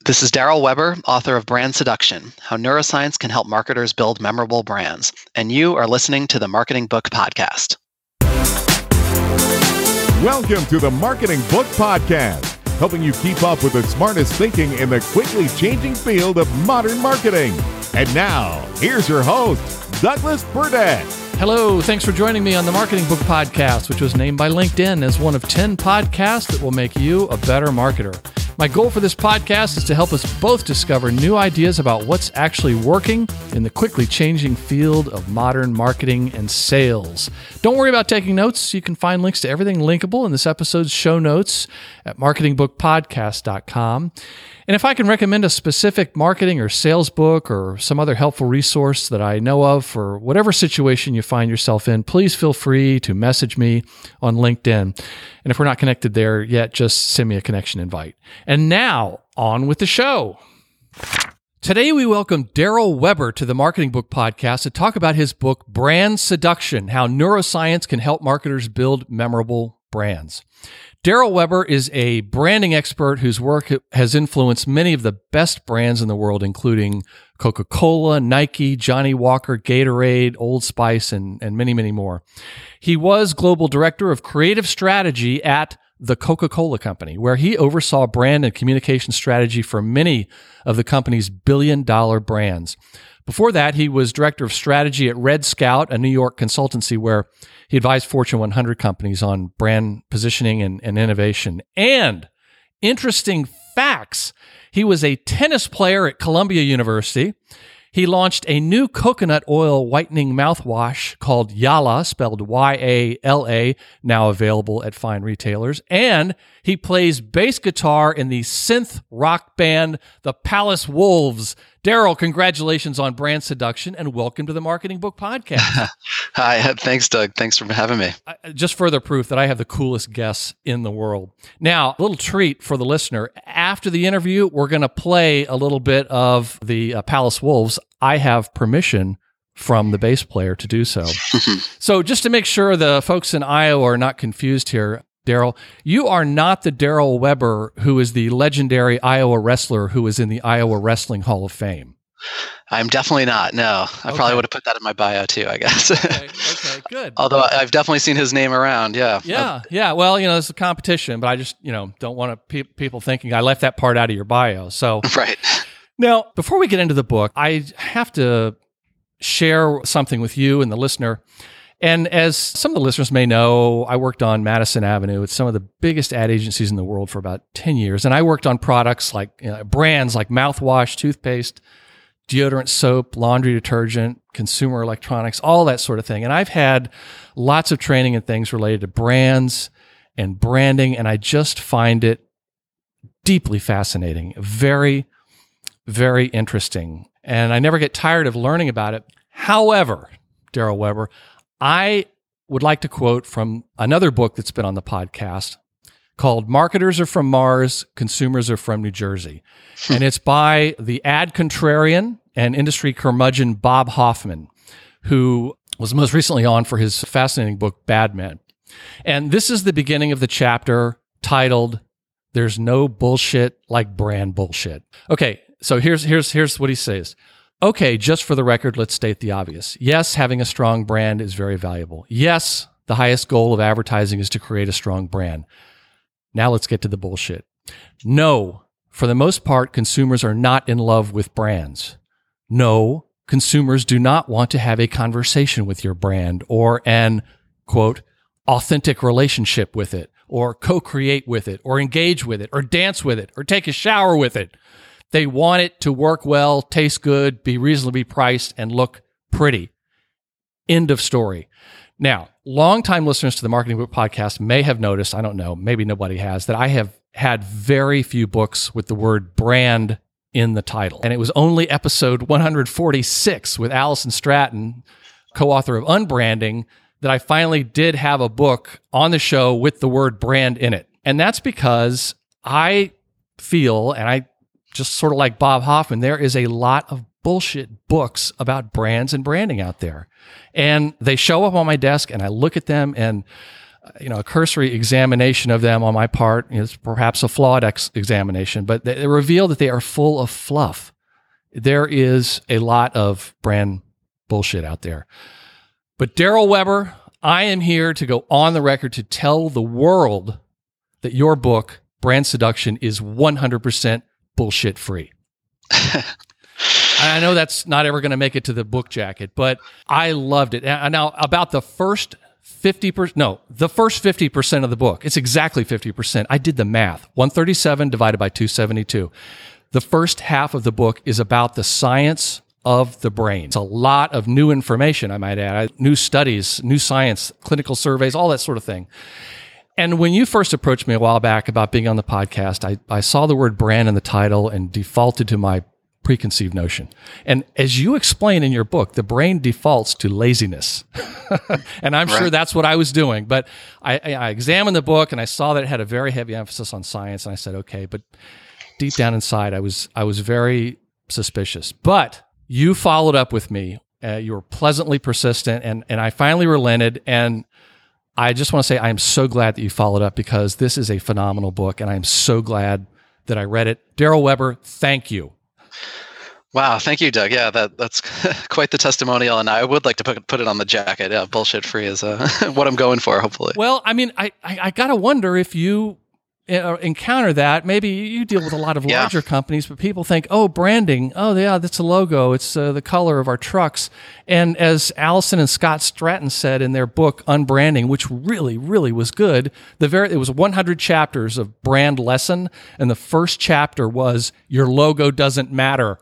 This is Daryl Weber, author of Brand Seduction, How Neuroscience Can Help Marketers Build Memorable Brands. And you are listening to the Marketing Book Podcast. Welcome to the Marketing Book Podcast, helping you keep up with the smartest thinking in the quickly changing field of modern marketing. And now, here's your host, Douglas Burdett. Hello, thanks for joining me on the Marketing Book Podcast, which was named by LinkedIn as one of 10 podcasts that will make you a better marketer. My goal for this podcast is to help us both discover new ideas about what's actually working in the quickly changing field of modern marketing and sales. Don't worry about taking notes. You can find links to everything linkable in this episode's show notes at marketingbookpodcast.com. And if I can recommend a specific marketing or sales book or some other helpful resource that I know of for whatever situation you find yourself in, please feel free to message me on LinkedIn. And if we're not connected there yet, just send me a connection invite. And now, on with the show. Today, we welcome Daryl Weber to the Marketing Book Podcast to talk about his book, Brand Seduction, How Neuroscience Can Help Marketers Build Memorable Brands. Daryl Weber is a branding expert whose work has influenced many of the best brands in the world, including Coca-Cola, Nike, Johnnie Walker, Gatorade, Old Spice, and many, many more. He was global director of creative strategy at the Coca-Cola Company, where he oversaw brand and communication strategy for many of the company's billion-dollar brands. Before that, he was director of strategy at Red Scout, a New York consultancy where he advised Fortune 100 companies on brand positioning and innovation. And interesting facts, he was a tennis player at Columbia University. He launched a new coconut oil whitening mouthwash called Yala, spelled Y-A-L-A, now available at fine retailers. And he plays bass guitar in the synth rock band, the Palace Wolves. Daryl, congratulations on Brand Seduction and welcome to the Marketing Book Podcast. Hi, thanks, Doug. Thanks for having me. Just further proof that I have the coolest guests in the world. Now, a little treat for the listener. After the interview, we're going to play a little bit of the Palace Wolves. I have permission from the bass player to do so. So just to make sure the folks in Iowa are not confused here, Daryl, you are not the Daryl Weber who is the legendary Iowa wrestler who is in the Iowa Wrestling Hall of Fame. I'm definitely not, no. I probably would have put that in my bio too, I guess. Okay, good. Although I've definitely seen his name around, yeah. Yeah. Well, it's a competition, but I just, don't want people thinking I left that part out of your bio. So, right. Now, before we get into the book, I have to share something with you and the listener. And as some of the listeners may know, I worked on Madison Avenue. It's some of the biggest ad agencies in the world for about 10 years. And I worked on products like brands like mouthwash, toothpaste, deodorant, soap, laundry detergent, consumer electronics, all that sort of thing. And I've had lots of training and things related to brands and branding. And I just find it deeply fascinating, very, very interesting. And I never get tired of learning about it. However, Daryl Weber, I would like to quote from another book that's been on the podcast called Marketers Are From Mars, Consumers Are From New Jersey. And it's by the ad contrarian and industry curmudgeon Bob Hoffman, who was most recently on for his fascinating book, Bad Men. And this is the beginning of the chapter titled, There's No Bullshit Like Brand Bullshit. Okay, so here's what he says. Okay, just for the record, let's state the obvious. Yes, having a strong brand is very valuable. Yes, the highest goal of advertising is to create a strong brand. Now let's get to the bullshit. No, for the most part, consumers are not in love with brands. No, consumers do not want to have a conversation with your brand or an, quote, authentic relationship with it, or co-create with it, or engage with it, or dance with it, or take a shower with it. They want it to work well, taste good, be reasonably priced, and look pretty. End of story. Now, longtime listeners to the Marketing Book Podcast may have noticed, I don't know, maybe nobody has, that I have had very few books with the word brand in the title. And it was only episode 146 with Allison Stratton, co-author of Unbranding, that I finally did have a book on the show with the word brand in it. And that's because I feel, and I just sort of like Bob Hoffman, there is a lot of bullshit books about brands and branding out there. And they show up on my desk and I look at them and a cursory examination of them on my part. It's perhaps a flawed examination, but they reveal that they are full of fluff. There is a lot of brand bullshit out there. But Daryl Weber, I am here to go on the record to tell the world that your book, Brand Seduction, is 100% bullshit free. I know that's not ever going to make it to the book jacket, but I loved it. And now about the first 50% of the book, it's exactly 50%. I did the math. 137 divided by 272. The first half of the book is about the science of the brain. It's a lot of new information, I might add, new studies, new science, clinical surveys, all that sort of thing. And when you first approached me a while back about being on the podcast, I saw the word brand in the title and defaulted to my preconceived notion. And as you explain in your book, the brain defaults to laziness. And I'm sure that's what I was doing. But I examined the book and I saw that it had a very heavy emphasis on science. And I said, okay, but deep down inside, I was very suspicious. But you followed up with me. You were pleasantly persistent, and I finally relented. And I just want to say I am so glad that you followed up, because this is a phenomenal book, and I am so glad that I read it. Daryl Weber, thank you. Wow, thank you, Doug. Yeah, that's quite the testimonial, and I would like to put it on the jacket. Yeah, bullshit free is what I'm going for, hopefully. Well, I mean, I gotta wonder if you encounter that. Maybe you deal with a lot of larger companies, but people think, oh, branding, oh yeah, that's a logo, it's the color of our trucks. And as Allison and Scott Stratton said in their book Unbranding, which really, really was good, it was 100 chapters of brand lesson, and the first chapter was your logo doesn't matter.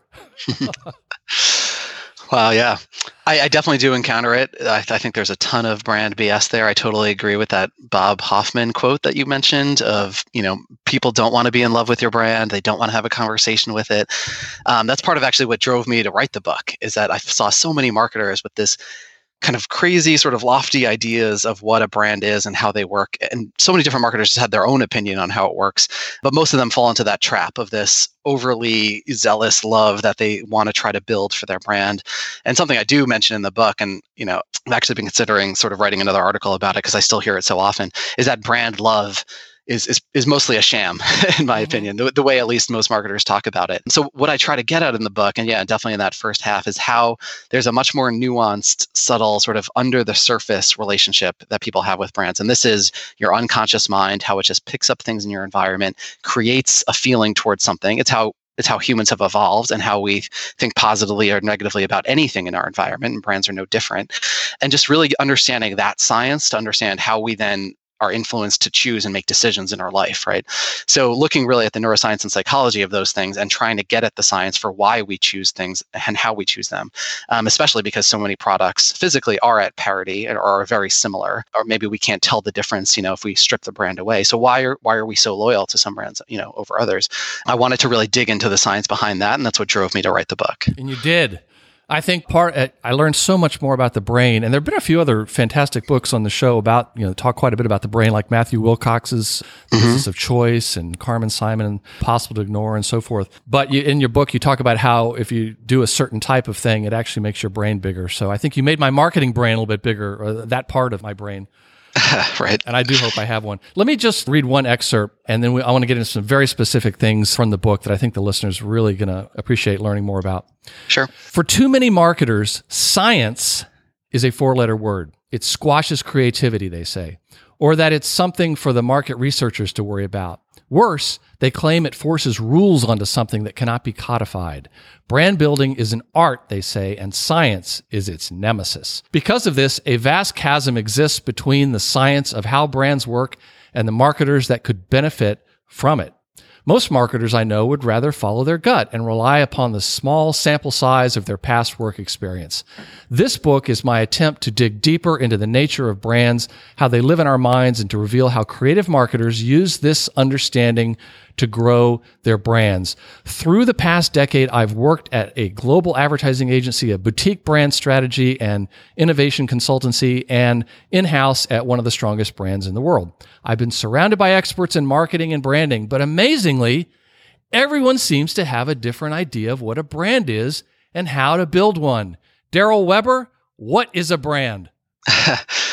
Wow, yeah. I definitely do encounter it. I think there's a ton of brand BS there. I totally agree with that Bob Hoffman quote that you mentioned of, people don't want to be in love with your brand. They don't want to have a conversation with it. That's part of actually what drove me to write the book, is that I saw so many marketers with this kind of crazy sort of lofty ideas of what a brand is and how they work. And so many different marketers just had their own opinion on how it works. But most of them fall into that trap of this overly zealous love that they want to try to build for their brand. And something I do mention in the book, and I've actually been considering sort of writing another article about it because I still hear it so often, is that brand love is mostly a sham, in my opinion, the way at least most marketers talk about it. So what I try to get out in the book, and definitely in that first half, is how there's a much more nuanced, subtle, sort of under the surface relationship that people have with brands. And this is your unconscious mind, how it just picks up things in your environment, creates a feeling towards something. It's how humans have evolved and how we think positively or negatively about anything in our environment, and brands are no different. And just really understanding that science to understand how we then are influenced to choose and make decisions in our life, right? So looking really at the neuroscience and psychology of those things and trying to get at the science for why we choose things and how we choose them, especially because so many products physically are at parity or are very similar, or maybe we can't tell the difference, if we strip the brand away. So why are we so loyal to some brands, over others? I wanted to really dig into the science behind that, and that's what drove me to write the book. And you did. I think I learned so much more about the brain, and there have been a few other fantastic books on the show about, talk quite a bit about the brain, like Matthew Wilcox's The Business of Choice and Carmen Simon and Possible to Ignore and so forth. But in your book, you talk about how if you do a certain type of thing, it actually makes your brain bigger. So I think you made my marketing brain a little bit bigger, or that part of my brain. Right. And I do hope I have one. Let me just read one excerpt, and then I want to get into some very specific things from the book that I think the listeners are really going to appreciate learning more about. Sure. For too many marketers, science is a 4-letter word. It squashes creativity, they say, or that it's something for the market researchers to worry about. Worse, they claim it forces rules onto something that cannot be codified. Brand building is an art, they say, and science is its nemesis. Because of this, a vast chasm exists between the science of how brands work and the marketers that could benefit from it. Most marketers I know would rather follow their gut and rely upon the small sample size of their past work experience. This book is my attempt to dig deeper into the nature of brands, how they live in our minds, and to reveal how creative marketers use this understanding to grow their brands. Through the past decade, I've worked at a global advertising agency, a boutique brand strategy and innovation consultancy, and in-house at one of the strongest brands in the world. I've been surrounded by experts in marketing and branding, but amazingly, everyone seems to have a different idea of what a brand is and how to build one. Daryl Weber, what is a brand?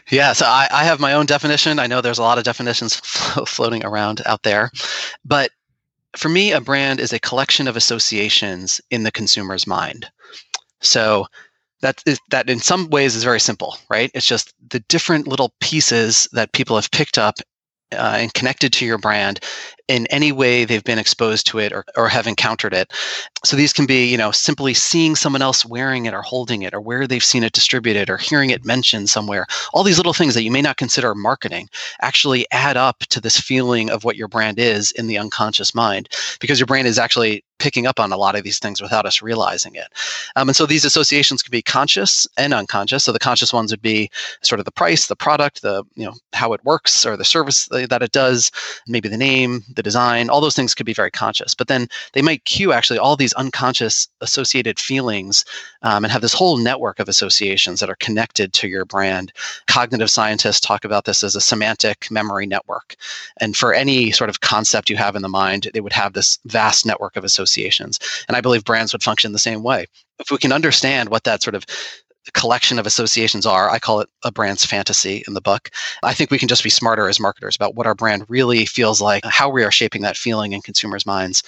Yeah, so I have my own definition. I know there's a lot of definitions floating around out there. But for me, a brand is a collection of associations in the consumer's mind. So that in some ways is very simple, right? It's just the different little pieces that people have picked up and connected to your brand in any way they've been exposed to it or have encountered it. So these can be, simply seeing someone else wearing it or holding it, or where they've seen it distributed, or hearing it mentioned somewhere. All these little things that you may not consider marketing actually add up to this feeling of what your brand is in the unconscious mind, because your brain is actually picking up on a lot of these things without us realizing it. And so these associations can be conscious and unconscious. So the conscious ones would be sort of the price, the product, how it works, or the service that it does, maybe the name, the design. All those things could be very conscious. But then they might cue actually all these unconscious associated feelings and have this whole network of associations that are connected to your brand. Cognitive scientists talk about this as a semantic memory network. And for any sort of concept you have in the mind, they would have this vast network of associations. And I believe brands would function the same way. If we can understand what that sort of collection of associations are, I call it a brand's fantasy in the book, I think we can just be smarter as marketers about what our brand really feels like, how we are shaping that feeling in consumers' minds.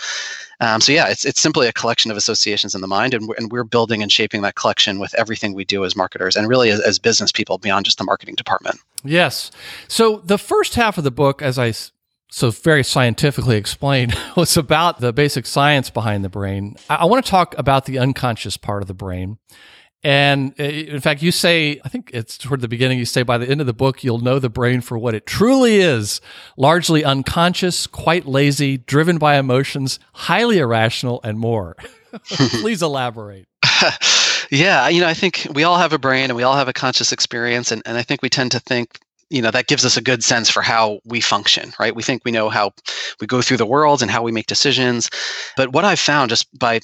It's simply a collection of associations in the mind, and we're building and shaping that collection with everything we do as marketers, and really as business people beyond just the marketing department. Yes. So the first half of the book, as I so very scientifically explained, was about the basic science behind the brain. I want to talk about the unconscious part of the brain. And in fact, you say, I think it's toward the beginning, you say by the end of the book, you'll know the brain for what it truly is: largely unconscious, quite lazy, driven by emotions, highly irrational, and more. Please elaborate. Yeah, I think we all have a brain and we all have a conscious experience. And I think we tend to think, that gives us a good sense for how we function, right? We think we know how we go through the world and how we make decisions. But what I've found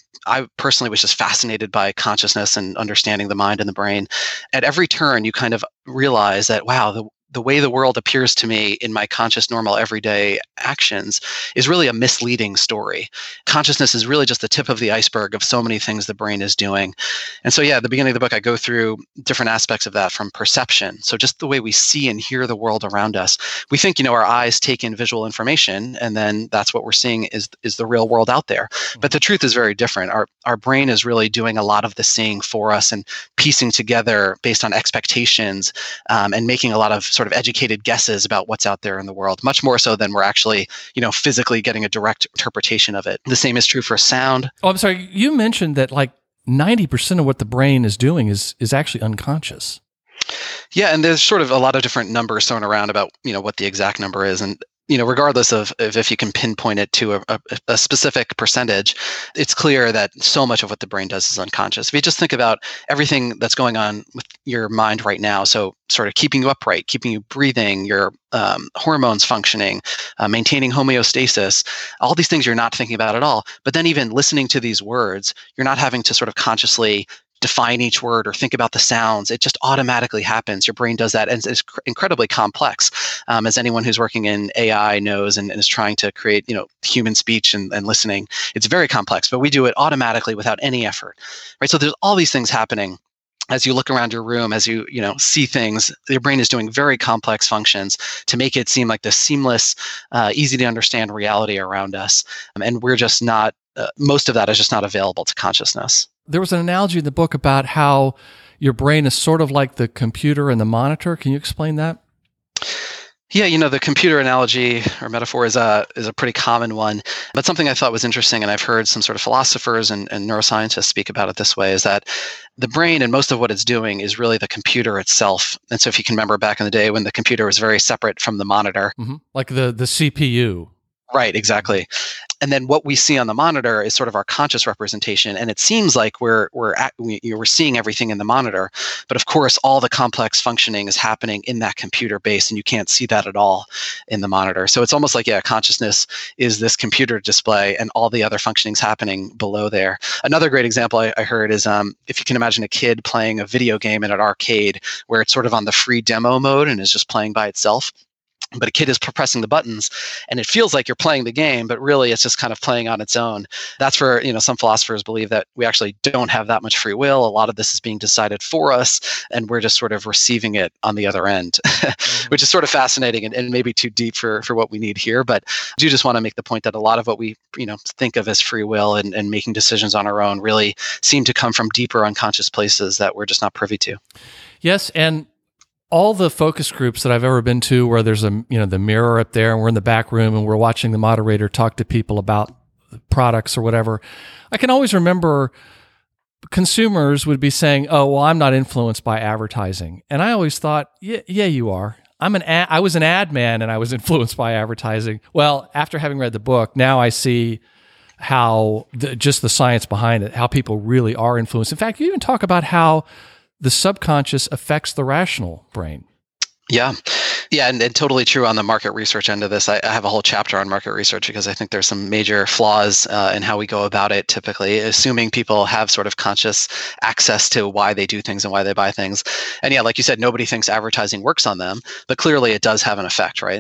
I personally was just fascinated by consciousness and understanding the mind and the brain. At every turn, you kind of realize that, wow, the way the world appears to me in my conscious, normal, everyday actions is really a misleading story. Consciousness is really just the tip of the iceberg of so many things the brain is doing. And so, at the beginning of the book, I go through different aspects of that, from perception. So just the way we see and hear the world around us. We think, our eyes take in visual information, and then that's what we're seeing is the real world out there. But the truth is very different. Our brain is really doing a lot of the seeing for us and piecing together based on expectations and making a lot of sort of educated guesses about what's out there in the world, much more so than we're actually, physically getting a direct interpretation of it. The same is true for sound. Oh, I'm sorry. You mentioned that like 90% of what the brain is doing is actually unconscious. Yeah, and there's sort of a lot of different numbers thrown around about, what the exact number is. And regardless of if you can pinpoint it to a specific percentage, it's clear that so much of what the brain does is unconscious. If you just think about everything that's going on with your mind right now, so sort of keeping you upright, keeping you breathing, your hormones functioning, maintaining homeostasis, all these things you're not thinking about at all. But then even listening to these words, you're not having to sort of consciously define each word or think about the sounds. It just automatically happens. Your brain does that, and it's incredibly complex, as anyone who's working in AI knows and is trying to create human speech and listening. It's very complex, but we do it automatically without any effort, right? So there's all these things happening. As you look around your room, as you see things, your brain is doing very complex functions to make it seem like this seamless, easy to understand reality around us. And we're just not, most of that is just not available to consciousness. There was an analogy in the book about how your brain is sort of like the computer and the monitor. Can you explain that? Yeah, the computer analogy or metaphor is a pretty common one, but something I thought was interesting, and I've heard some sort of philosophers and neuroscientists speak about it this way, is that the brain and most of what it's doing is really the computer itself. And so if you can remember back in the day when the computer was very separate from the monitor. Mm-hmm. Like the CPU. Right, exactly. And then what we see on the monitor is sort of our conscious representation. And it seems like we're seeing everything in the monitor. But of course, all the complex functioning is happening in that computer base, and you can't see that at all in the monitor. So it's almost like, consciousness is this computer display and all the other functionings happening below there. Another great example I heard is if you can imagine a kid playing a video game in an arcade where it's sort of on the free demo mode and is just playing by itself. but a kid is pressing the buttons and it feels like you're playing the game, but really it's just kind of playing on its own. That's where, some philosophers believe that we actually don't have that much free will. A lot of this is being decided for us and we're just sort of receiving it on the other end, which is sort of fascinating and maybe too deep for what we need here. But I do just want to make the point that a lot of what we, think of as free will and making decisions on our own really seem to come from deeper unconscious places that we're just not privy to. Yes. And all the focus groups that I've ever been to where there's the mirror up there and we're in the back room and we're watching the moderator talk to people about products or whatever, I can always remember consumers would be saying, oh, well, I'm not influenced by advertising. And I always thought, yeah, you are. I was an ad man and I was influenced by advertising. Well, after having read the book, now I see how just the science behind it, how people really are influenced. In fact, you even talk about how the subconscious affects the rational brain. Yeah, and totally true on the market research end of this. I have a whole chapter on market research because I think there's some major flaws in how we go about it typically, assuming people have sort of conscious access to why they do things and why they buy things. And yeah, like you said, nobody thinks advertising works on them, but clearly it does have an effect, right?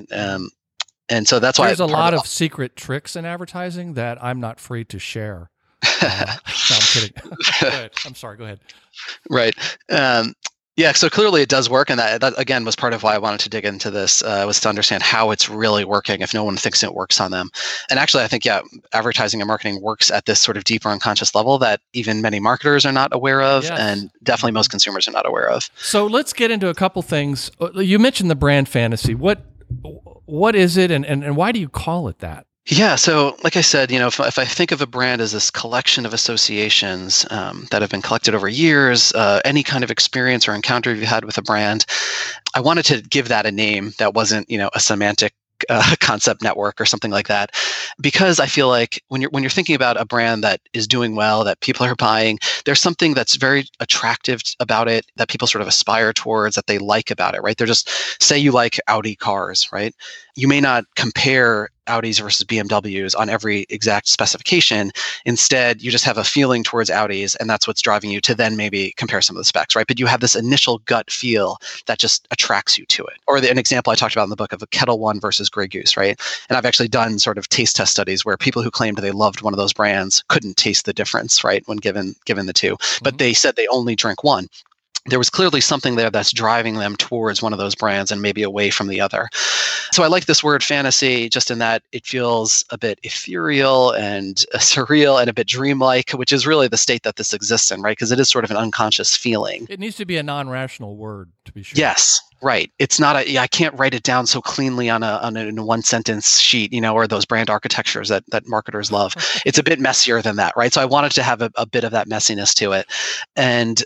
And so that's why there's a lot of secret tricks in advertising that I'm not free to share. No, I'm kidding. Go ahead. I'm sorry. Go ahead. Right. Yeah. So clearly it does work. And that again was part of why I wanted to dig into this, was to understand how it's really working if no one thinks it works on them. And actually, I think, advertising and marketing works at this sort of deeper unconscious level that even many marketers are not aware of. Yes. And definitely most consumers are not aware of. So let's get into a couple things. You mentioned the brand fantasy. What is it and why do you call it that? Yeah. So like I said, if I think of a brand as this collection of associations that have been collected over years, any kind of experience or encounter you've had with a brand, I wanted to give that a name that wasn't, a semantic concept network or something like that, because I feel like when you're thinking about a brand that is doing well, that people are buying, there's something that's very attractive about it that people sort of aspire towards, that they like about it, right? They're just, say you like Audi cars, right? You may not compare Audis versus BMWs on every exact specification. Instead, you just have a feeling towards Audis, and that's what's driving you to then maybe compare some of the specs, right? But you have this initial gut feel that just attracts you to it. Or an example I talked about in the book of a Kettle One versus Grey Goose, right? And I've actually done sort of taste test studies where people who claimed they loved one of those brands couldn't taste the difference, right, when given the two. Mm-hmm. But they said they only drink one. There was clearly something there that's driving them towards one of those brands and maybe away from the other. So I like this word fantasy just in that it feels a bit ethereal and surreal and a bit dreamlike, which is really the state that this exists in, right? Because it is sort of an unconscious feeling. It needs to be a non-rational word, to be sure. Yes. Right. It's not I can't write it down so cleanly on a one sentence sheet, or those brand architectures that marketers love. It's a bit messier than that, right? So I wanted to have a bit of that messiness to it. And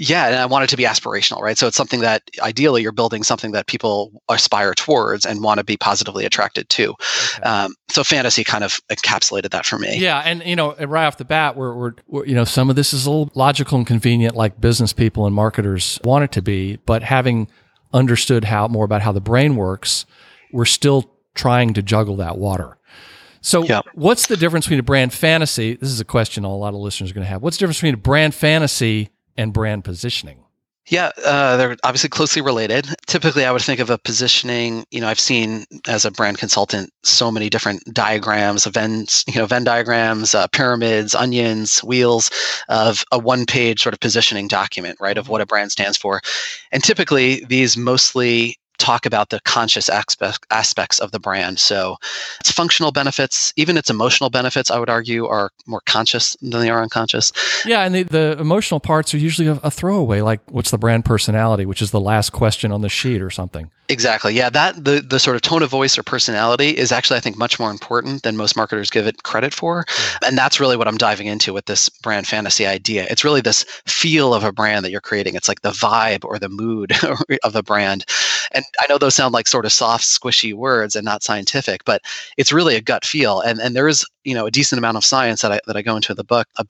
I want it to be aspirational, right? So it's something that ideally you're building something that people aspire towards and want to be positively attracted to. Okay. So fantasy kind of encapsulated that for me. Yeah, and right off the bat, we're some of this is a little logical and convenient, like business people and marketers want it to be. But having understood more about how the brain works, we're still trying to juggle that water. So What's the difference between a brand fantasy? This is a question a lot of listeners are going to have. What's the difference between a brand fantasy and brand positioning? Yeah, they're obviously closely related. Typically, I would think of a positioning, I've seen as a brand consultant so many different diagrams, Venn diagrams, pyramids, onions, wheels of a one-page sort of positioning document, right, of what a brand stands for. And typically, these mostly talk about the conscious aspects of the brand. So its functional benefits, even its emotional benefits, I would argue, are more conscious than they are unconscious. Yeah, and the emotional parts are usually a throwaway, like what's the brand personality, which is the last question on the sheet or something. Exactly. Yeah, that the sort of tone of voice or personality is actually, I think, much more important than most marketers give it credit for. Yeah. And that's really what I'm diving into with this brand fantasy idea. It's really this feel of a brand that you're creating. It's like the vibe or the mood of the brand. And I know those sound like sort of soft, squishy words and not scientific, but it's really a gut feel. And there is, a decent amount of science that I go into in the book about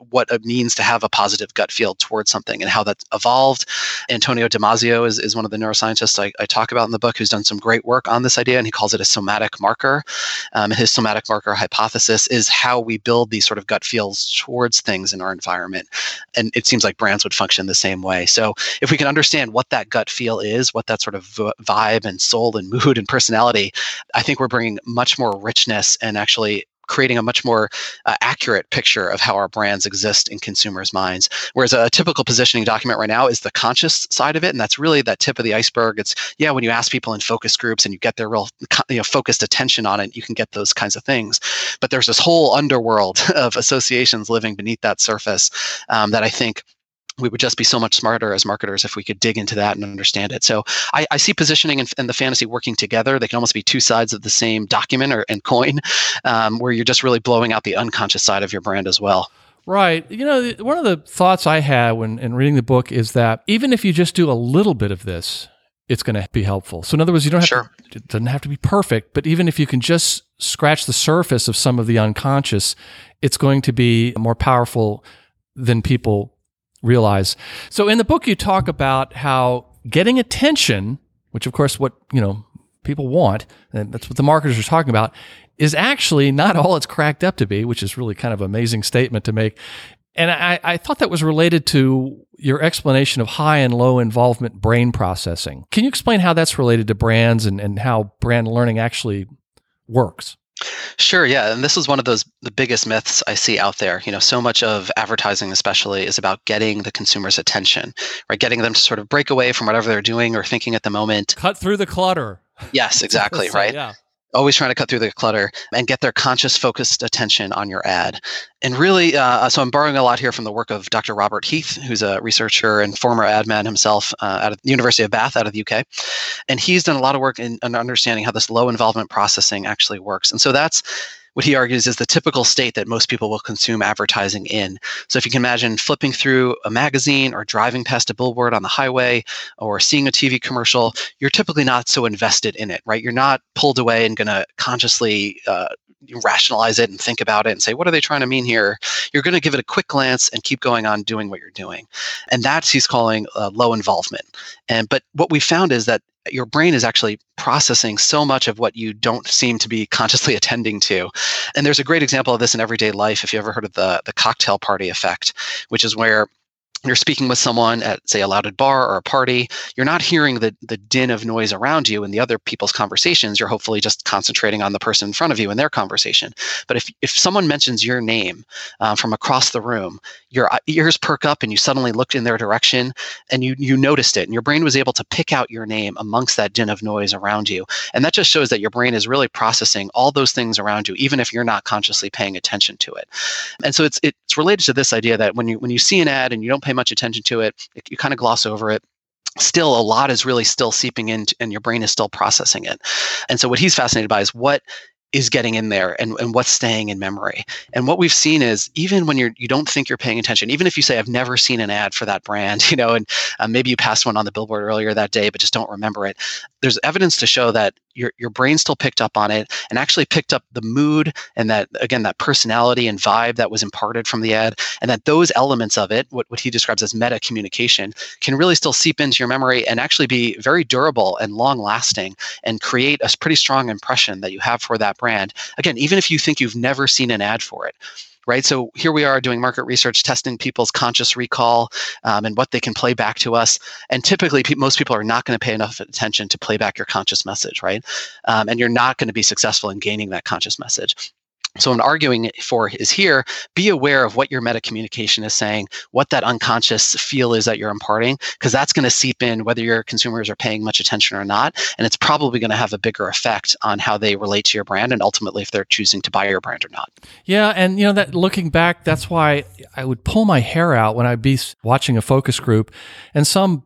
what it means to have a positive gut feel towards something and how that's evolved. Antonio Damasio is one of the neuroscientists I talk about in the book, who's done some great work on this idea, and he calls it a somatic marker. His somatic marker hypothesis is how we build these sort of gut feels towards things in our environment. And it seems like brands would function the same way. So if we can understand what that gut feel is, what that sort of vibe and soul and mood and personality, I think we're bringing much more richness and actually creating a much more accurate picture of how our brands exist in consumers' minds. Whereas a typical positioning document right now is the conscious side of it, and that's really that tip of the iceberg. It's, when you ask people in focus groups and you get their real focused attention on it, you can get those kinds of things. But there's this whole underworld of associations living beneath that surface that I think we would just be so much smarter as marketers if we could dig into that and understand it. So I see positioning and the fantasy working together. They can almost be two sides of the same document and coin, where you're just really blowing out the unconscious side of your brand as well. Right. One of the thoughts I had when reading the book is that even if you just do a little bit of this, it's going to be helpful. So in other words, you don't have to, it doesn't have to be perfect, but even if you can just scratch the surface of some of the unconscious, it's going to be more powerful than people realize. So in the book, you talk about how getting attention, which of course what people want, and that's what the marketers are talking about, is actually not all it's cracked up to be, which is really kind of an amazing statement to make. And I thought that was related to your explanation of high and low involvement brain processing. Can you explain how that's related to brands and how brand learning actually works? Sure, yeah. And this is one of the biggest myths I see out there. So much of advertising especially is about getting the consumer's attention, right? Getting them to sort of break away from whatever they're doing or thinking at the moment. Cut through the clutter. Yes, exactly, right? Yeah. Always trying to cut through the clutter and get their conscious, focused attention on your ad. And really, so I'm borrowing a lot here from the work of Dr. Robert Heath, who's a researcher and former ad man himself out of the University of Bath out of the UK. And he's done a lot of work in understanding how this low involvement processing actually works. And so that's what he argues is the typical state that most people will consume advertising in. So if you can imagine flipping through a magazine or driving past a billboard on the highway or seeing a TV commercial, you're typically not so invested in it, right? You're not pulled away and going to consciously rationalize it and think about it and say, what are they trying to mean here? You're going to give it a quick glance and keep going on doing what you're doing. And that's he's calling low involvement. But what we found is that your brain is actually processing so much of what you don't seem to be consciously attending to. And there's a great example of this in everyday life. If you ever heard of the cocktail party effect, which is where you're speaking with someone at, say, a loud bar or a party, you're not hearing the din of noise around you and the other people's conversations. You're hopefully just concentrating on the person in front of you and their conversation. But if someone mentions your name from across the room, your ears perk up and you suddenly looked in their direction and you noticed it. And your brain was able to pick out your name amongst that din of noise around you. And that just shows that your brain is really processing all those things around you, even if you're not consciously paying attention to it. And so it's related to this idea that when you see an ad and you don't pay much attention to it, you kind of gloss over it. Still, a lot is really still seeping in and your brain is still processing it. And so what he's fascinated by is what is getting in there and what's staying in memory. And what we've seen is even when you don't think you're paying attention, even if you say, I've never seen an ad for that brand, and maybe you passed one on the billboard earlier that day, but just don't remember it. There's evidence to show that your brain still picked up on it and actually picked up the mood and that personality and vibe that was imparted from the ad, and that those elements of it, what he describes as meta communication, can really still seep into your memory and actually be very durable and long lasting and create a pretty strong impression that you have for that brand. Again, even if you think you've never seen an ad for it. Right. So here we are doing market research, testing people's conscious recall and what they can play back to us. And typically, most people are not going to pay enough attention to play back your conscious message. Right. And you're not going to be successful in gaining that conscious message. So what I'm arguing for is here, be aware of what your meta communication is saying, what that unconscious feel is that you're imparting, because that's going to seep in whether your consumers are paying much attention or not. And it's probably going to have a bigger effect on how they relate to your brand and ultimately if they're choosing to buy your brand or not. Yeah. And, that looking back, that's why I would pull my hair out when I'd be watching a focus group and some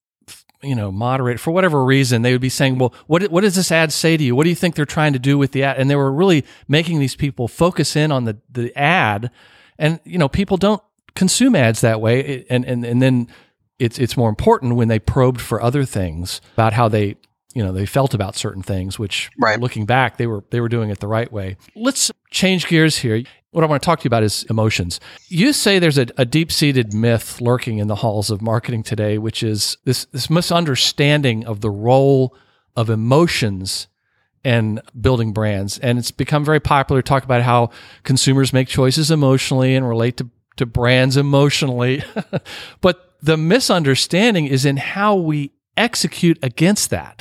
moderate, for whatever reason, they would be saying, well, what does this ad say to you? What do you think they're trying to do with the ad? And they were really making these people focus in on the ad. And, people don't consume ads that way. And then it's more important when they probed for other things about how they, they felt about certain things, which Right. looking back, they were doing it the right way. Let's change gears here. What I want to talk to you about is emotions. You say there's a deep-seated myth lurking in the halls of marketing today, which is this misunderstanding of the role of emotions and building brands. And it's become very popular to talk about how consumers make choices emotionally and relate to brands emotionally. But the misunderstanding is in how we execute against that.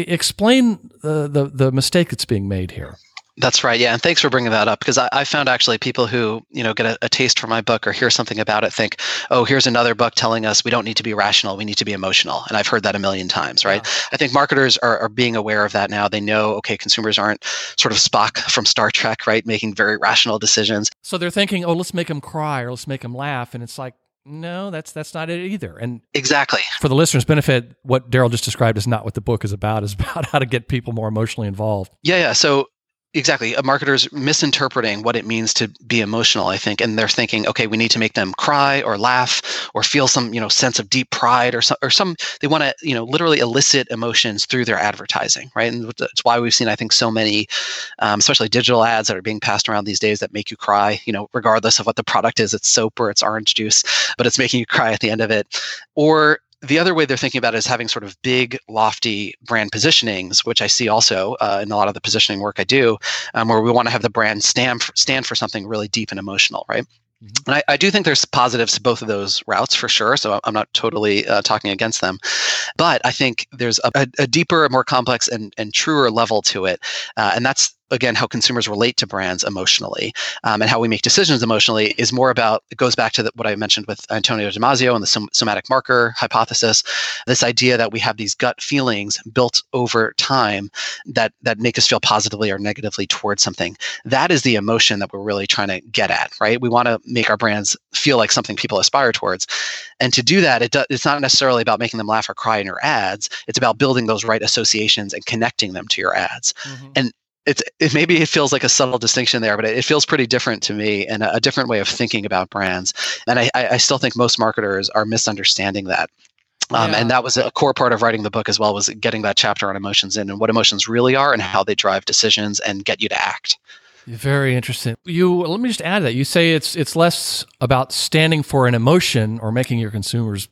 Explain the mistake that's being made here. That's right. Yeah. And thanks for bringing that up, because I found actually people who, get a taste from my book or hear something about it think, oh, here's another book telling us we don't need to be rational. We need to be emotional. And I've heard that a million times, right? Yeah. I think marketers are being aware of that now. They know, okay, consumers aren't sort of Spock from Star Trek, right? Making very rational decisions. So they're thinking, oh, let's make them cry or let's make them laugh. And it's like, no, that's not it either. And exactly. For the listeners' benefit, what Daryl just described is not what the book is about. It's about how to get people more emotionally involved. Yeah. So exactly. A marketer's misinterpreting what it means to be emotional, I think. And they're thinking, okay, we need to make them cry or laugh or feel some, sense of deep pride or some, they want to, literally elicit emotions through their advertising, right? And that's why we've seen, I think, so many, especially digital ads that are being passed around these days that make you cry, regardless of what the product is, it's soap or it's orange juice, but it's making you cry at the end of it. Or the other way they're thinking about it is having sort of big, lofty brand positionings, which I see also in a lot of the positioning work I do, where we want to have the brand stand for something really deep and emotional, right? Mm-hmm. And I do think there's positives to both of those routes for sure. So I'm not totally talking against them. But I think there's a deeper, more complex and truer level to it. And that's, again, how consumers relate to brands emotionally, and how we make decisions emotionally is more about, it goes back to what I mentioned with Antonio Damasio and the somatic marker hypothesis, this idea that we have these gut feelings built over time that make us feel positively or negatively towards something. That is the emotion that we're really trying to get at, right? We want to make our brands feel like something people aspire towards. And to do that, it's not necessarily about making them laugh or cry in your ads. It's about building those right associations and connecting them to your ads. Mm-hmm. And maybe it feels like a subtle distinction there, but it feels pretty different to me and a different way of thinking about brands. And I still think most marketers are misunderstanding that. And that was a core part of writing the book as well, was getting that chapter on emotions in and what emotions really are and how they drive decisions and get you to act. Very interesting. Let me just add that you say it's less about standing for an emotion or making your consumers,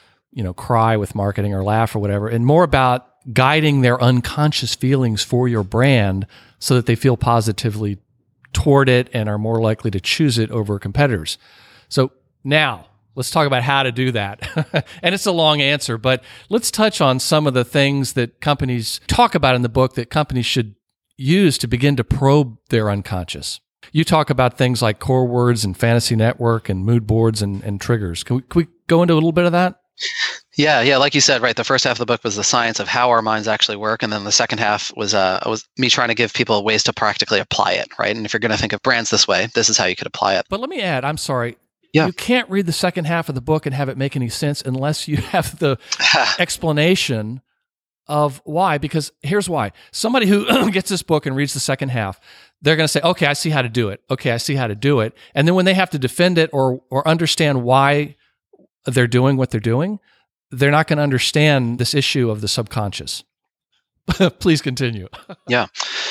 cry with marketing or laugh or whatever, and more about guiding their unconscious feelings for your brand so that they feel positively toward it and are more likely to choose it over competitors. So now let's talk about how to do that. And it's a long answer, but let's touch on some of the things that companies talk about in the book that companies should use to begin to probe their unconscious. You talk about things like core words and fantasy network and mood boards and triggers. Can we go into a little bit of that? Yeah. Like you said, right. The first half of the book was the science of how our minds actually work, and then the second half was me trying to give people ways to practically apply it, right? And if you're going to think of brands this way, this is how you could apply it. But let me add, I'm sorry. Yeah. You can't read the second half of the book and have it make any sense unless you have the explanation of why. Because here's why. Somebody who gets this book and reads the second half, they're going to say, okay, I see how to do it. Okay, I see how to do it. And then when they have to defend it or understand why they're doing what they're doing, they're not going to understand this issue of the subconscious. Please continue. Yeah.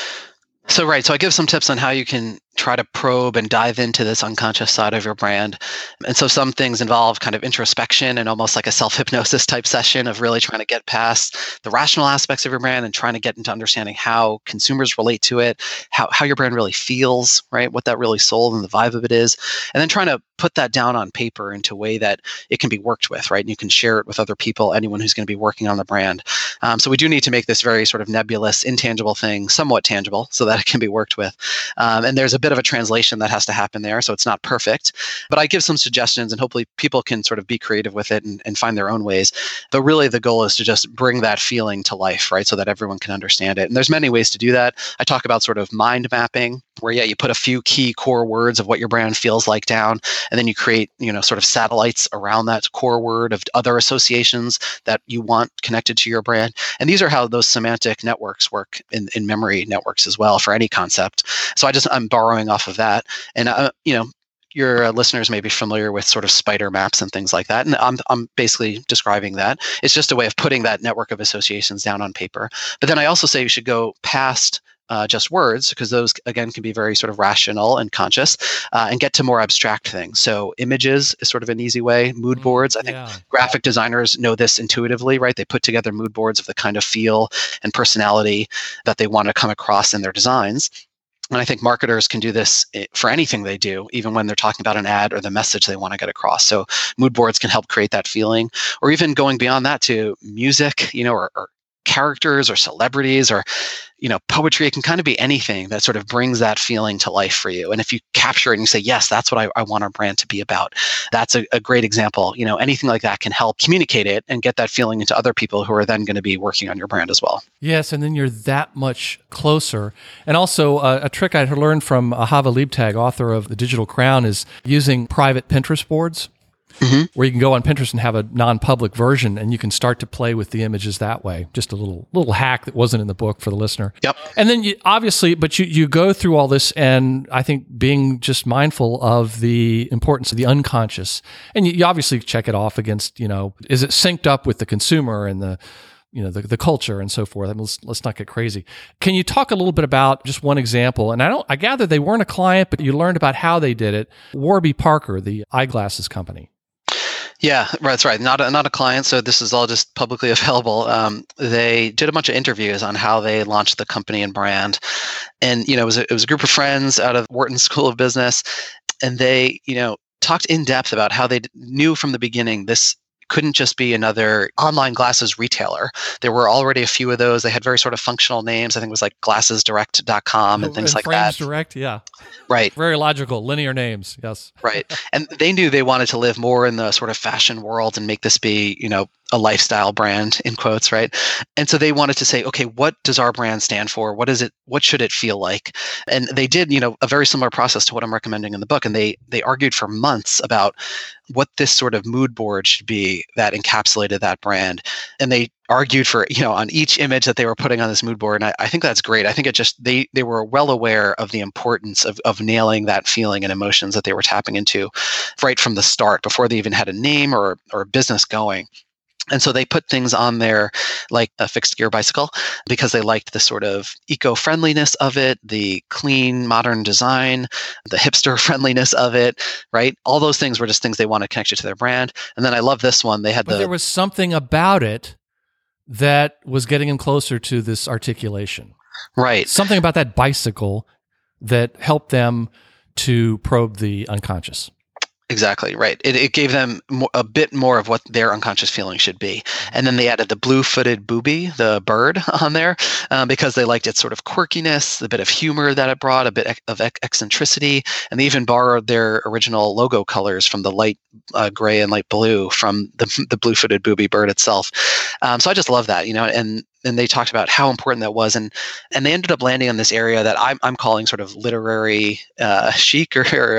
So I give some tips on how you can try to probe and dive into this unconscious side of your brand. And so some things involve kind of introspection and almost like a self-hypnosis type session of really trying to get past the rational aspects of your brand and trying to get into understanding how consumers relate to it, how your brand really feels, right? What that really sold and the vibe of it is. And then trying to put that down on paper into a way that it can be worked with, right? And you can share it with other people, anyone who's going to be working on the brand. So we do need to make this very sort of nebulous, intangible thing somewhat tangible so that it can be worked with. And there's a bit of a translation that has to happen there, so it's not perfect. But I give some suggestions, and hopefully people can sort of be creative with it and find their own ways. But really the goal is to just bring that feeling to life, right? So that everyone can understand it. And there's many ways to do that. I talk about sort of mind mapping, where you put a few key core words of what your brand feels like down, and then you create, sort of satellites around that core word of other associations that you want connected to your brand. And these are how those semantic networks work in memory networks as well for any concept. So I'm borrowing off of that. And, your listeners may be familiar with sort of spider maps and things like that. And I'm basically describing that. It's just a way of putting that network of associations down on paper. But then I also say you should go past just words, because those, again, can be very sort of rational and conscious, and get to more abstract things. So images is sort of an easy way. Mood boards, I think graphic designers know this intuitively, right? They put together mood boards of the kind of feel and personality that they want to come across in their designs. And I think marketers can do this for anything they do, even when they're talking about an ad or the message they want to get across. So mood boards can help create that feeling, or even going beyond that to music, or characters or celebrities or, poetry. It can kind of be anything that sort of brings that feeling to life for you. And if you capture it and you say, yes, that's what I want our brand to be about, that's a great example. Anything like that can help communicate it and get that feeling into other people who are then going to be working on your brand as well. Yes, and then you're that much closer. And also a trick I learned from Ahava Leibtag, author of The Digital Crown, is using private Pinterest boards. Mm-hmm. Where you can go on Pinterest and have a non-public version, and you can start to play with the images that way. Just a little hack that wasn't in the book for the listener. Yep. And then you go through all this, and I think being just mindful of the importance of the unconscious, and you obviously check it off against, is it synced up with the consumer and the culture and so forth. I mean, let's not get crazy. Can you talk a little bit about just one example? And I gather they weren't a client, but you learned about how they did it. Warby Parker, the eyeglasses company. Yeah, that's right. Not a client, so this is all just publicly available. They did a bunch of interviews on how they launched the company and brand, and it was a group of friends out of Wharton School of Business, and they talked in depth about how they knew from the beginning this couldn't just be another online glasses retailer. There were already a few of those. They had very sort of functional names. I think it was like glassesdirect.com and things like that. Frames Direct, yeah. Right. Very logical, linear names, yes. Right. And they knew they wanted to live more in the sort of fashion world and make this be, a lifestyle brand, in quotes, right? And so they wanted to say, okay, what does our brand stand for? What is it? What should it feel like? And they did, a very similar process to what I'm recommending in the book. And they argued for months about what this sort of mood board should be that encapsulated that brand. And they argued for, on each image that they were putting on this mood board. And I think that's great. I think it just, they were well aware of the importance of nailing that feeling and emotions that they were tapping into right from the start, before they even had a name or a business going. And so they put things on there like a fixed gear bicycle because they liked the sort of eco-friendliness of it, the clean, modern design, the hipster friendliness of it, right? All those things were just things they want to connect you to their brand. And then I love this one. But there was something about it that was getting them closer to this articulation. Right. Something about that bicycle that helped them to probe the unconscious. Exactly, right. It gave them a bit more of what their unconscious feeling should be. And then they added the blue-footed booby, the bird, on there because they liked its sort of quirkiness, the bit of humor that it brought, a bit of eccentricity. And they even borrowed their original logo colors from the light gray and light blue from the blue-footed booby bird itself. So I just love that, and they talked about how important that was, and they ended up landing on this area that I'm calling sort of literary chic or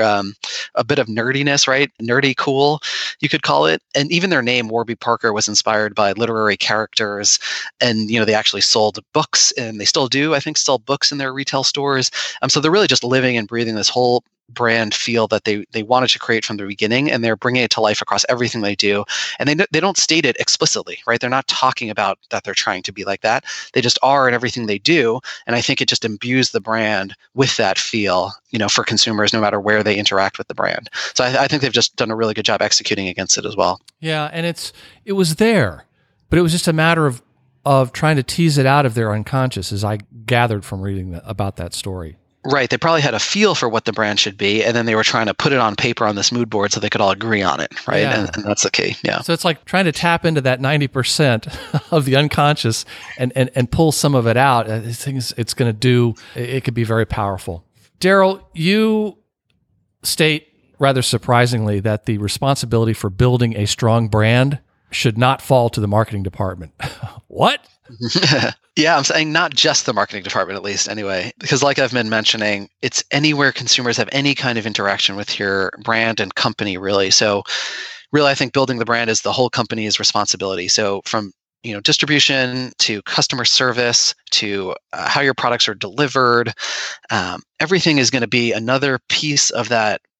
a bit of nerdiness, right? Nerdy cool, you could call it. And even their name, Warby Parker, was inspired by literary characters, and they actually sold books, and they still do, I think, sell books in their retail stores. So they're really just living and breathing this whole brand feel that they wanted to create from the beginning, and they're bringing it to life across everything they do. And they don't state it explicitly, right? They're not talking about that they're trying to be like that. They just are in everything they do. And I think it just imbues the brand with that feel, for consumers, no matter where they interact with the brand. So I think they've just done a really good job executing against it as well. Yeah, and it was there, but it was just a matter of trying to tease it out of their unconscious, as I gathered from reading about that story. Right. They probably had a feel for what the brand should be, and then they were trying to put it on paper on this mood board so they could all agree on it, right? Yeah. And that's the key. Yeah. So it's like trying to tap into that 90% of the unconscious and pull some of it out. These things it's going to do, it could be very powerful. Daryl, you state rather surprisingly that the responsibility for building a strong brand should not fall to the marketing department. What? Yeah, I'm saying not just the marketing department, at least anyway, because like I've been mentioning, it's anywhere consumers have any kind of interaction with your brand and company, really. So really, I think building the brand is the whole company's responsibility. So from distribution to customer service to how your products are delivered, everything is going to be another piece of that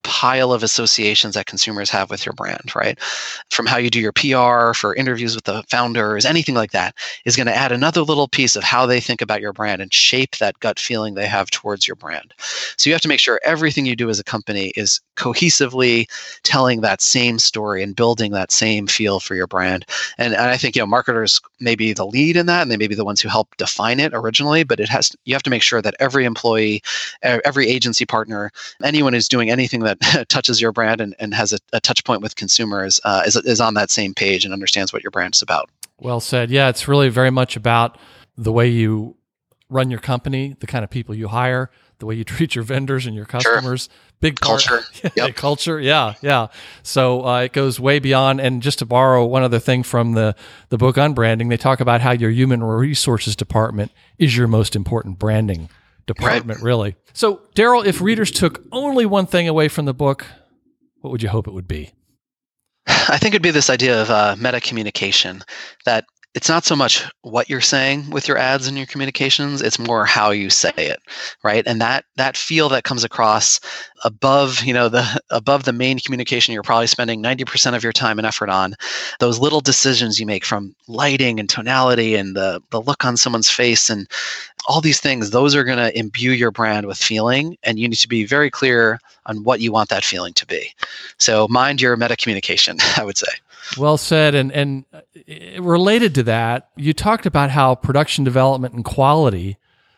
pile of associations that consumers have with your brand, right? From how you do your PR for interviews with the founders, anything like that is going to add another little piece of how they think about your brand and shape that gut feeling they have towards your brand. So you have to make sure everything you do as a company is cohesively telling that same story and building that same feel for your brand. And I think, marketers may be the lead in that, and they may be the ones who help define it originally, but you have to make sure that every employee, every agency partner, anyone who's doing anything that touches your brand and has a touch point with consumers is on that same page and understands what your brand is about. Well said. Yeah, it's really very much about the way you run your company, the kind of people you hire, the way you treat your vendors and your customers. Sure. Big culture. Yep. Culture. Yeah. So it goes way beyond. And just to borrow one other thing from the book Unbranding, they talk about how your human resources department is your most important branding department, right? Really. So, Daryl, if readers took only one thing away from the book, what would you hope it would be? I think it'd be this idea of meta communication, that it's not so much what you're saying with your ads and your communications, it's more how you say it, right? And that feel that comes across above the main communication you're probably spending 90% of your time and effort on, those little decisions you make from lighting and tonality and the look on someone's face and all these things, those are going to imbue your brand with feeling, and you need to be very clear on what you want that feeling to be. So mind your meta communication, I would say. Well said. And related to that, you talked about how production development and quality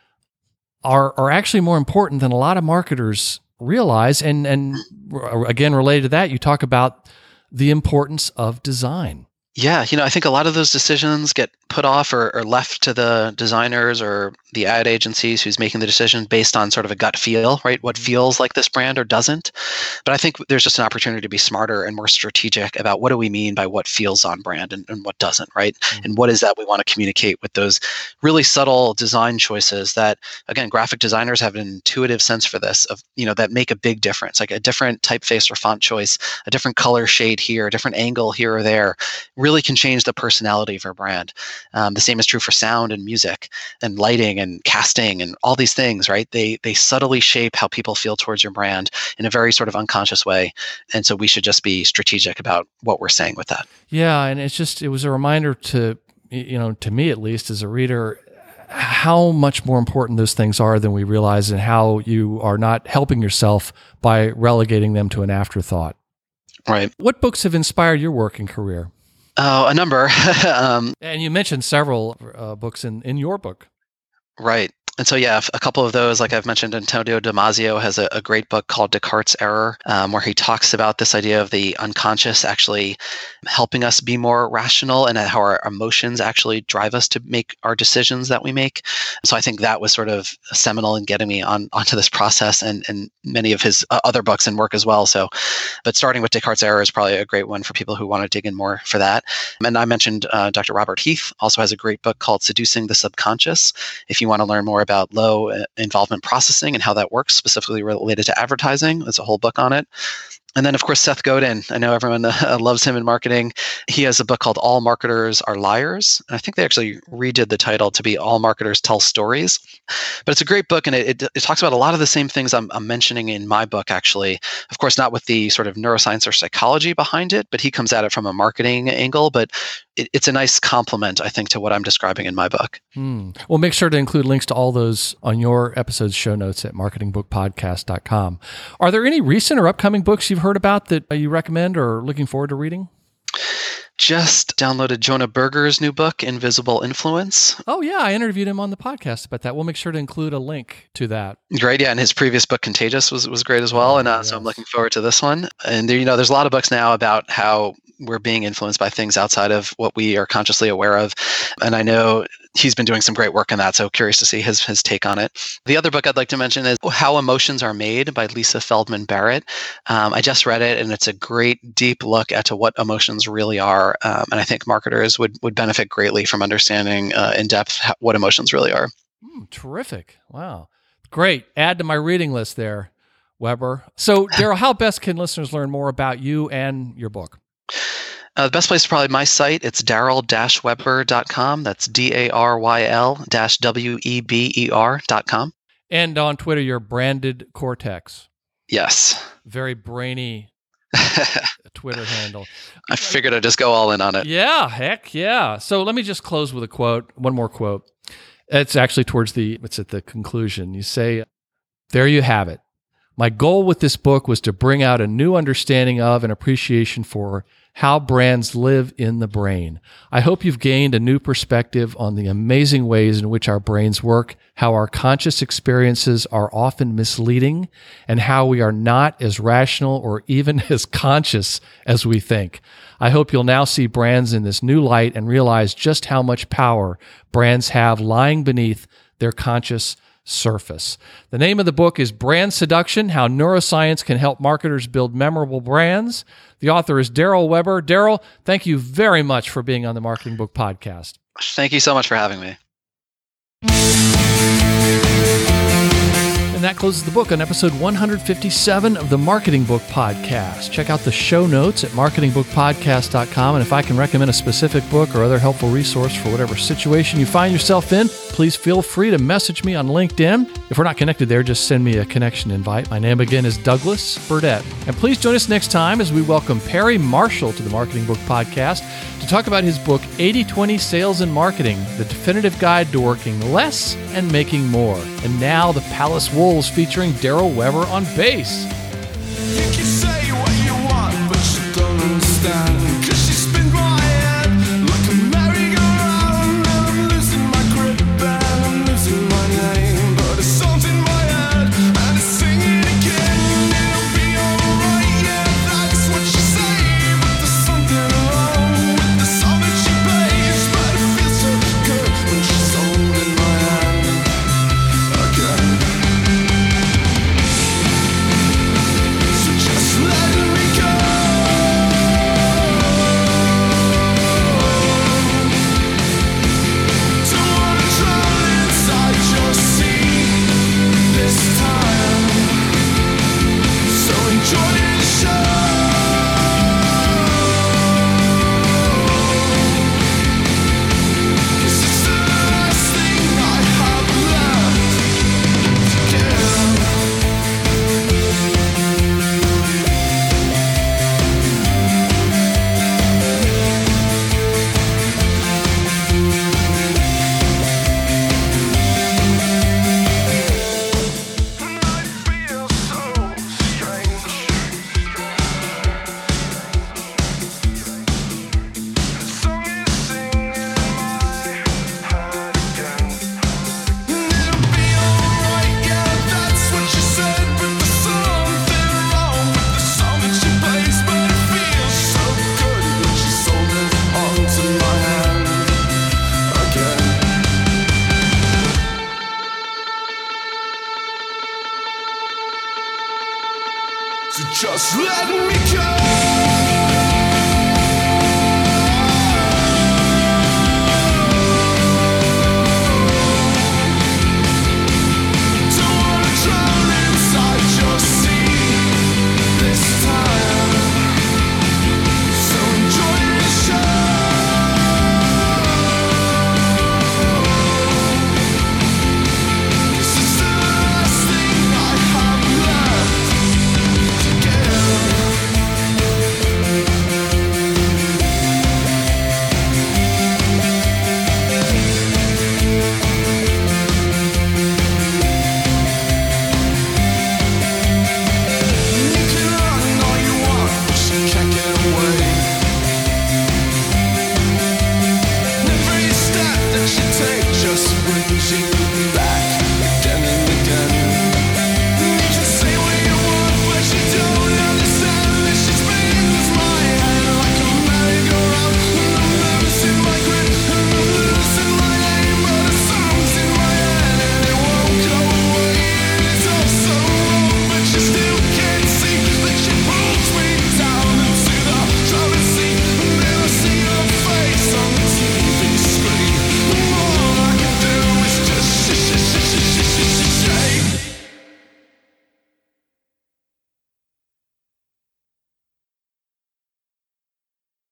are actually more important than a lot of marketers realize. And again, related to that, you talk about the importance of design. Yeah, I think a lot of those decisions get put off or left to the designers or the ad agencies who's making the decision based on sort of a gut feel, right? What feels like this brand or doesn't. But I think there's just an opportunity to be smarter and more strategic about what do we mean by what feels on brand and what doesn't, right? Mm-hmm. And what is that we want to communicate with those really subtle design choices that, again, graphic designers have an intuitive sense for this of, that make a big difference, like a different typeface or font choice, a different color shade here, a different angle here or there, really can change the personality of our brand. The same is true for sound and music and lighting and casting and all these things, right? They subtly shape how people feel towards your brand in a very sort of unconscious way. And so we should just be strategic about what we're saying with that. Yeah. And it was a reminder to me at least as a reader, how much more important those things are than we realize, and how you are not helping yourself by relegating them to an afterthought. Right. What books have inspired your working career? Oh, a number. And you mentioned several books in your book. Right. And so, yeah, a couple of those, like I've mentioned, Antonio Damasio has a great book called Descartes' Error, where he talks about this idea of the unconscious actually helping us be more rational and how our emotions actually drive us to make our decisions that we make. So I think that was sort of seminal in getting me onto this process and many of his other books and work as well. So, but starting with Descartes' Error is probably a great one for people who want to dig in more for that. And I mentioned Dr. Robert Heath also has a great book called Seducing the Subconscious, if you want to learn more about low involvement processing and how that works, specifically related to advertising. There's a whole book on it. And then, of course, Seth Godin. I know everyone loves him in marketing. He has a book called All Marketers Are Liars. And I think they actually redid the title to be All Marketers Tell Stories. But it's a great book, and it talks about a lot of the same things I'm mentioning in my book, actually. Of course, not with the sort of neuroscience or psychology behind it, but he comes at it from a marketing angle. But it's a nice complement, I think, to what I'm describing in my book. We'll make sure to include links to all those on your episode's show notes at marketingbookpodcast.com. Are there any recent or upcoming books you've heard about that you recommend or looking forward to reading? Just downloaded Jonah Berger's new book, Invisible Influence. Oh, yeah. I interviewed him on the podcast about that. We'll make sure to include a link to that. Great. Yeah. And his previous book, Contagious, was great as well. And yes. So I'm looking forward to this one. And there's a lot of books now about how we're being influenced by things outside of what we are consciously aware of. And I know he's been doing some great work on that, so curious to see his take on it. The other book I'd like to mention is How Emotions Are Made by Lisa Feldman Barrett. I just read it, and it's a great, deep look at what emotions really are. And I think marketers would benefit greatly from understanding in depth what emotions really are. Terrific. Wow. Great. Add to my reading list there, Weber. So, Daryl, how best can listeners learn more about you and your book? The best place is probably my site. It's daryl-weber.com. That's DARYL-WEBER.com. And on Twitter, you're Branded Cortex. Yes. Very brainy Twitter handle. I figured I'd just go all in on it. Yeah, heck yeah. So let me just close with a quote, one more quote. It's actually it's at the conclusion. You say, "There you have it. My goal with this book was to bring out a new understanding of and appreciation for how brands live in the brain. I hope you've gained a new perspective on the amazing ways in which our brains work, how our conscious experiences are often misleading, and how we are not as rational or even as conscious as we think. I hope you'll now see brands in this new light and realize just how much power brands have lying beneath their conscious surface." The name of the book is Brand Seduction: How Neuroscience Can Help Marketers Build Memorable Brands. The author is Daryl Weber. Daryl, thank you very much for being on the Marketing Book Podcast. Thank you so much for having me. And that closes the book on episode 157 of the Marketing Book Podcast. Check out the show notes at marketingbookpodcast.com. And if I can recommend a specific book or other helpful resource for whatever situation you find yourself in, please feel free to message me on LinkedIn. If we're not connected there, just send me a connection invite. My name again is Douglas Burdett. And please join us next time as we welcome Perry Marshall to the Marketing Book Podcast to talk about his book, 80/20 Sales and Marketing, the definitive guide to working less and making more. And now the Palace Wolves featuring Daryl Weber on bass. You can say what you want, but you don't understand. 'Cause she spins my head like a merry-go-round. I'm losing my grip and I'm losing my name. But a song's in my head and it's singing again. It'll be alright, yeah, that's what you say. But there's something wrong with the song that she plays. But it feels so good when she's holding my hand again. So just let me go. Don't wanna drown inside your sea this time. So enjoy the show. 'Cause it's the last thing I have left to give. And I feel so strange. The song is singing in my head again. And it'll be alright, yeah, that's what you said. But there's something wrong with the song that she plays. But it feels so good when she's holding on to my hand again. So just let me